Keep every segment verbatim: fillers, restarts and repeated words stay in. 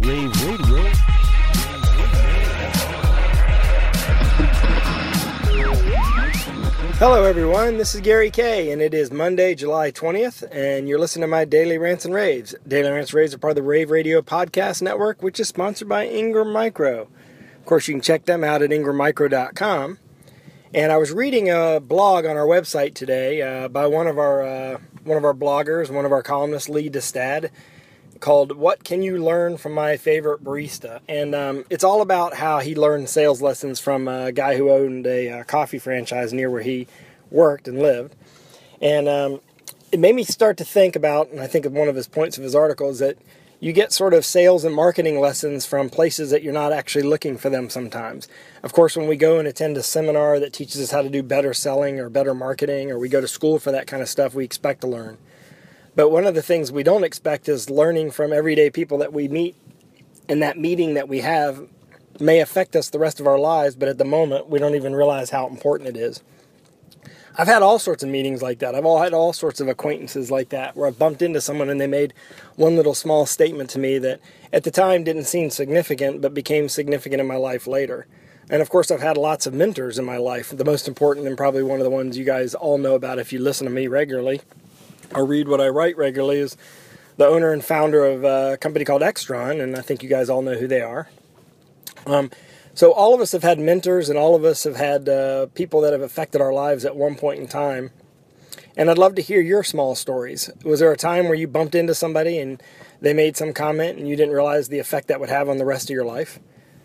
Rave Radio. Hello everyone, this is Gary Kay, and it is Monday, July twentieth, and you're listening to my Daily Rants and Raves. Daily Rants and Raves are part of the Rave Radio Podcast Network, which is sponsored by Ingram Micro. Of course, you can check them out at ingram micro dot com. And I was reading a blog on our website today uh, by one of our uh, one of our bloggers, one of our columnists, Lee DeStad, called "What Can You Learn from My Favorite Barista?" And um, it's all about how he learned sales lessons from a guy who owned a uh, coffee franchise near where he worked and lived. And um, it made me start to think about, and I think one of his points of his article is that you get sort of sales and marketing lessons from places that you're not actually looking for them sometimes. Of course, when we go and attend a seminar that teaches us how to do better selling or better marketing, or we go to school for that kind of stuff, we expect to learn. But one of the things we don't expect is learning from everyday people that we meet, and that meeting that we have may affect us the rest of our lives, but at the moment, we don't even realize how important it is. I've had all sorts of meetings like that. I've all had all sorts of acquaintances like that, where I've bumped into someone and they made one little small statement to me that at the time didn't seem significant, but became significant in my life later. And of course, I've had lots of mentors in my life. The most important, and probably one of the ones you guys all know about if you listen to me regularly or read what I write regularly, is the owner and founder of a company called Extron, and I think you guys all know who they are. Um, so all of us have had mentors, and all of us have had uh, people that have affected our lives at one point in time. And I'd love to hear your small stories. Was there a time where you bumped into somebody and they made some comment and you didn't realize the effect that would have on the rest of your life?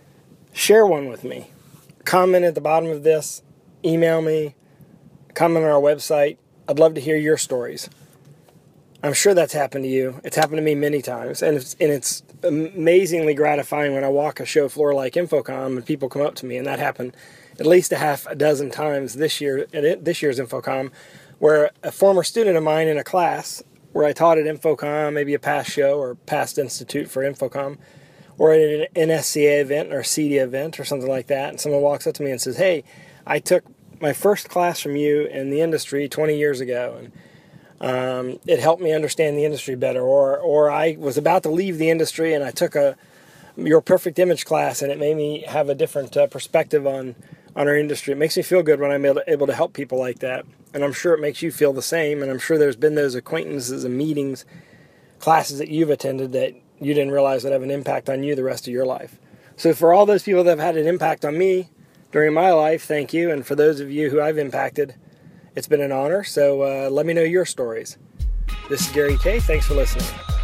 Share one with me. Comment at the bottom of this. Email me. Comment on our website. I'd love to hear your stories. I'm sure that's happened to you. It's happened to me many times. And it's, and it's amazingly gratifying when I walk a show floor like Infocom and people come up to me. And that happened at least a half a dozen times this year at this year's Infocom, where a former student of mine in a class where I taught at Infocom, maybe a past show or past institute for Infocom, or at an N S C A event or a C D event or something like that, and someone walks up to me and says, "Hey, I took my first class from you in the industry twenty years ago, and Um, it helped me understand the industry better," or or I was about to leave the industry and I took a your perfect image class and it made me have a different uh, perspective on, on our industry. It makes me feel good when I'm able to, able to help people like that. And I'm sure it makes you feel the same. And I'm sure there's been those acquaintances and meetings, classes that you've attended that you didn't realize would have an impact on you the rest of your life. So for all those people that have had an impact on me during my life, thank you. And for those of you who I've impacted, it's been an honor, so uh, let me know your stories. This is Gary Kay. Thanks for listening.